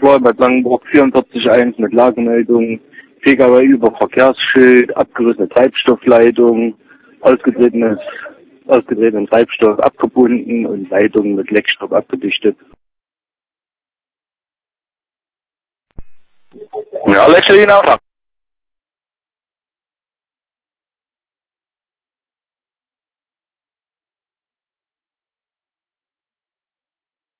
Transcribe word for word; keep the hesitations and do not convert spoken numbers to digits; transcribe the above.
zwei bei Langenbruch vierundvierzig eins mit Lagemeldung, Pkw über Verkehrsschild, abgerissene Treibstoffleitung, ausgetretenes, ausgetretenen Treibstoff abgebunden und Leitung mit Leckstoff abgedichtet. Ja, Leckstoff